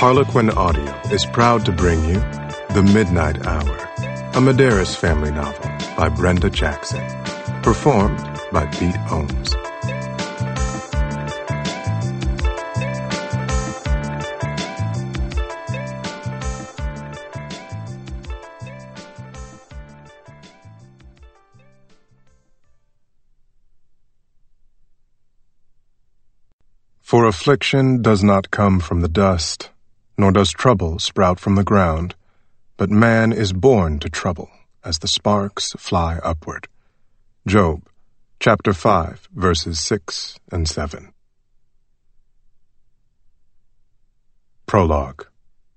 Harlequin Audio is proud to bring you The Midnight Hour, a Medeiros family novel by Brenda Jackson, performed by Pete Ohms. For affliction does not come from the dust, nor does trouble sprout from the ground, but man is born to trouble as the sparks fly upward. Job, chapter 5, verses 6 and 7. Prologue.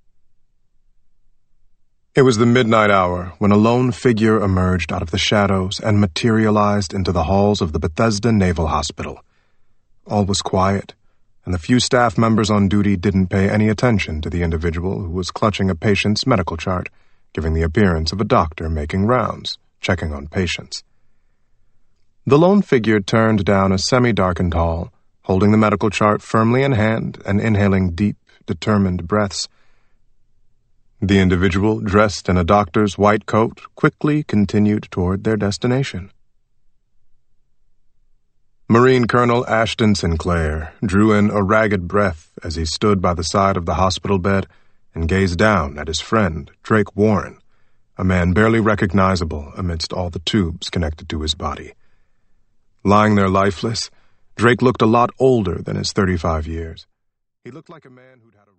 It was the midnight hour when a lone figure emerged out of the shadows and materialized into the halls of the Bethesda Naval Hospital. All was quiet, and the few staff members on duty didn't pay any attention to the individual who was clutching a patient's medical chart, giving the appearance of a doctor making rounds, checking on patients. The lone figure turned down a semi-darkened hall, holding the medical chart firmly in hand and inhaling deep, determined breaths. The individual, dressed in a doctor's white coat, quickly continued toward their destination. Marine Colonel Ashton Sinclair drew in a ragged breath as he stood by the side of the hospital bed and gazed down at his friend, Drake Warren, a man barely recognizable amidst all the tubes connected to his body. Lying there lifeless, Drake looked a lot older than his 35 years. He looked like a man who'd had a